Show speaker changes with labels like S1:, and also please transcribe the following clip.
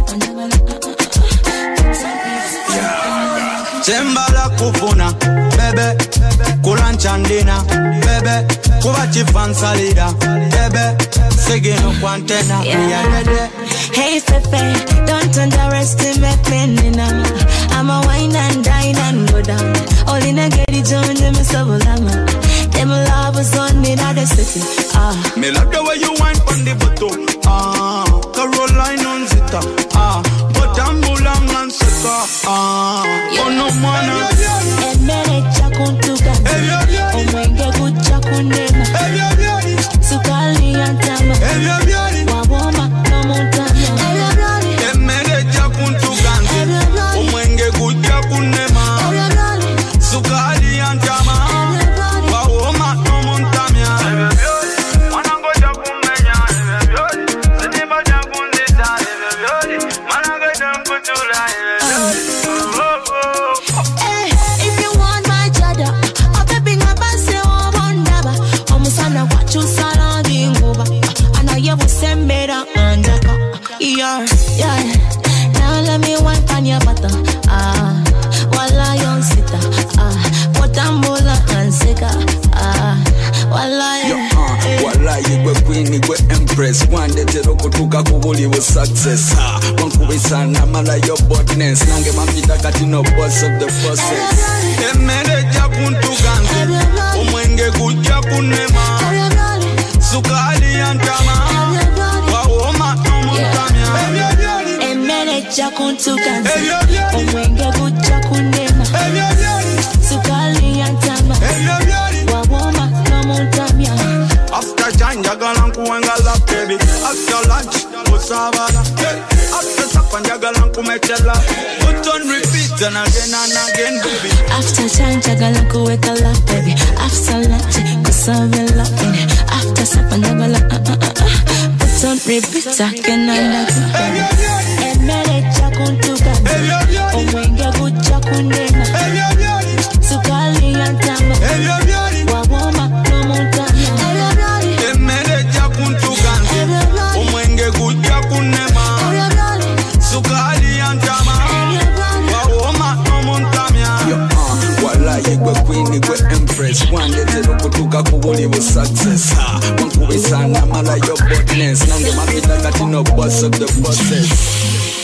S1: Sembala kufuna, bebe, kulanchandina, bebe, kubachi fansalida, bebe, segino kwantena,
S2: Hey Fefe, don't underestimate me, Nina. I'm a wine and dine and go down. All in a get it on them Savolama. Them lovers on me at the city.
S1: Me like the way you wine on the bottle. Caroline on zita. But I'm bulang and seka. Oh no mana.
S2: And many chakun to gun. Oh my god, good chakun name. Sukali and Tama. Wawoma, no montana.
S1: And many chakun to gun. Oh my god, good chakun name. Sukali and Tama. Wawoma, no montana.
S2: If you want my chada, I'll be being a bass, oh, wonder. Almost on a watch you salad over. And I will send me down under. Yeah. Now let me wipe on your butter. While I on sita. What I'm bola and sika. While
S1: you were queen, you were empress. One day to kutuka kubuli was success. One kubisana mala your botness. Nange mapita katino boss of the process. Emere japuntu ganze. Omwenge kuja kunema. Sukali antama. Wawoma nomutamya.
S2: Emere jakuntu ganze. Omwenge kuja kunema. Sukali antama. Wawoma nomutamya.
S1: After Janja galanku wengala baby. After lunch, musabala. After supper, galanku mechela. Put on repeat and again, baby.
S2: After Janja galanku wengala baby. After lunch, kusabela. After supper, put on repeat again and again. Emere chakuntu ganze. Omwenge kuja kunema. Sukali antama. Wawoma nomutamya.
S1: Emere japuntu ganze. Omwenge kuja kunema. Sukali antama. Wawoma nomutamya. Wala yegwe queen yegwe empress. One day to kutuka kubuli was success. One kubisana mala your botness. Nange mapita katino boss of the process.